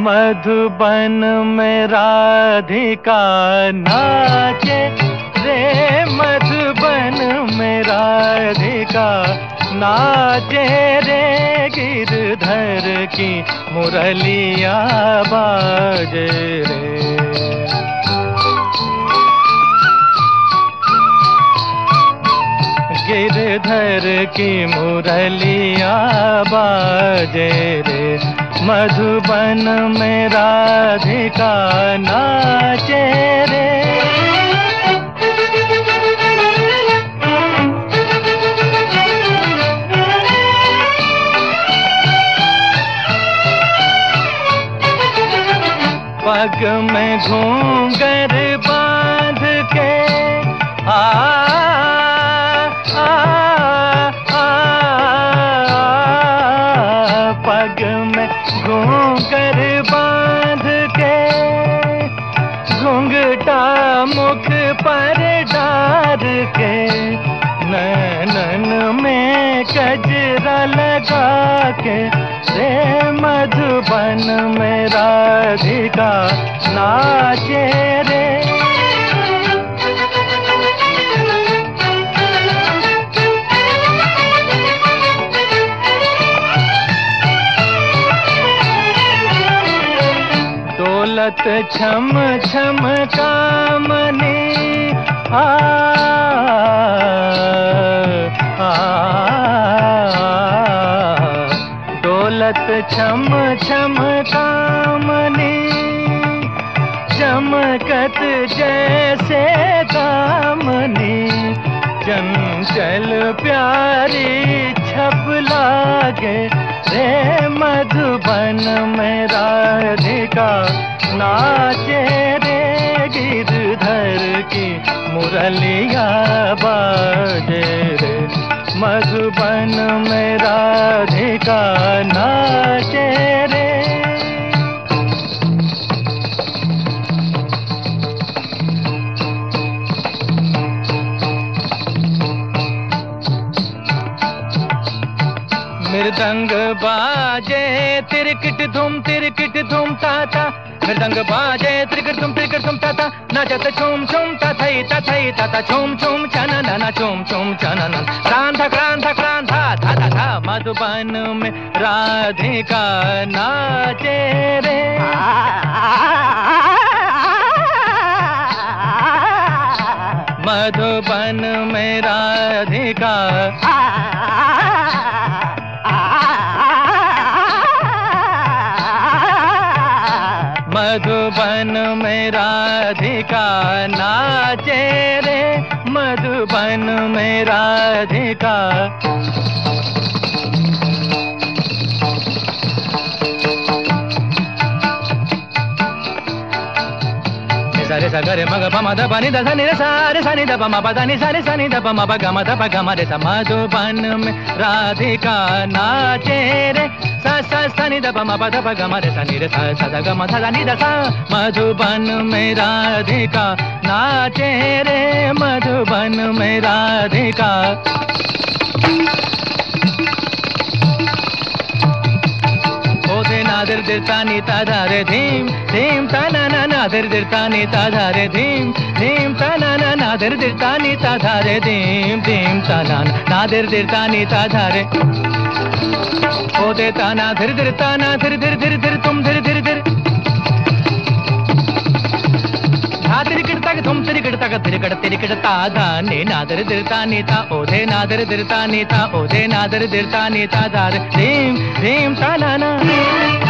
मधुबन में राधिका नाचे रे, मधुबन में राधिका नाचे रे, गिरधर की मुरलिया बाजे रे। गिरधर की मुरलिया बाजे रे, मधुबन में राधिका नाचे रे। पग में घूंघर बांध के पग में घूंघर बांध के, घूंघटा मुख पर डार के, नैनन में कजरा लगा के रे, मधुबन में राधिका नाचे रे। दौलत छम छम कामनी दौलत छम छम कामनी, चमकत जैसे दामनी, चंचल प्यारी छप लागे रे, मधुबन में राधिका नाचे रे, गिरधर की मुरलिया बाजे रे, मधुबन में राधिका नाचे रे। मृदंग बाजे तिरकिट धूम ताता, मृदंग बाजे तिरकिट धूम ताता, नाचत छूम छूम तथई तथई तथा छूम छूम चनन छूम छूम चनन, क्रांधा क्रांधा क्रांधा धा धा धा, मधुबन में राधिका नाचे रे। मधुबन में राधिका मधुबन में राधिका नाचे रे, मधुबन में राधिका। सारे सागरे मग पम ध पनि ध नि रे सारे सनि ध पम प ध नि सारे सनि ध पम प ग म ध प ग म रे सा, मधुबन में राधिका नाचे रे, सा सा सनि ध पम प ध प ग म रे सा नि रे सा सा ध ग म ध नि ध सा, मधुबन में राधिका नाचे रे, मधुबन में राधिका। ओधे नादर दिरता नीता धारे धीम धीम तना ना नादर दिरता नीता धारे धीम धीम तना ना नादर दिरता नीता धारे धीम धीम तना नादर दिरता नीता धारे। ओधे ताना धीर धीर ताना धीर धीर धीर धीर तुम धीर धीर धीर, धा तिरिकिट तक तुम तिरिकिट तक तिरिकट तिरिकिट ता धा ने नादर दिरता नीता, ओधे नादर दिरता नीता, ओधे नादर दिरता नीता धारे धीम धीम ता ना ना।